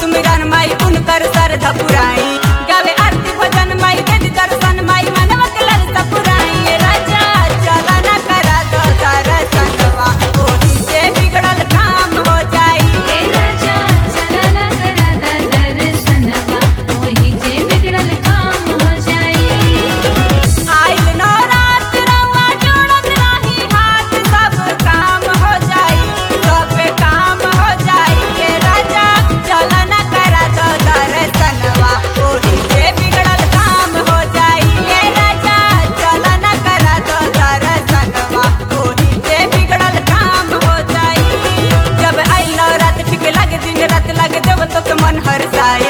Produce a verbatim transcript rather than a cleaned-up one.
सुमिरन माई उनकर श्रद्धा पुराई गावे आरती भजन माई के दर्शन माई मनवा के ललसा पुराई राजा चला ना करा दो दर्शनवा ओही से बिगड़ल काम हो जाई हे राजा चला ना करा दा दर्शनवा ओही से बिगड़ल काम हो जाई। आइल नवरात रउआ जोड़त रही हाथ सब काम हो जाई सब काम हो जाई हे राजा चला ना करा दो दर्शनवा ओही से बिगड़ल काम हो जाई हे राजा चला ना करा दो दर्शनवा ओही से बिगड़ल काम हो जाई। जब आइल नवरात ठीक लगे दिन रात लगे जब तो मन हर जाई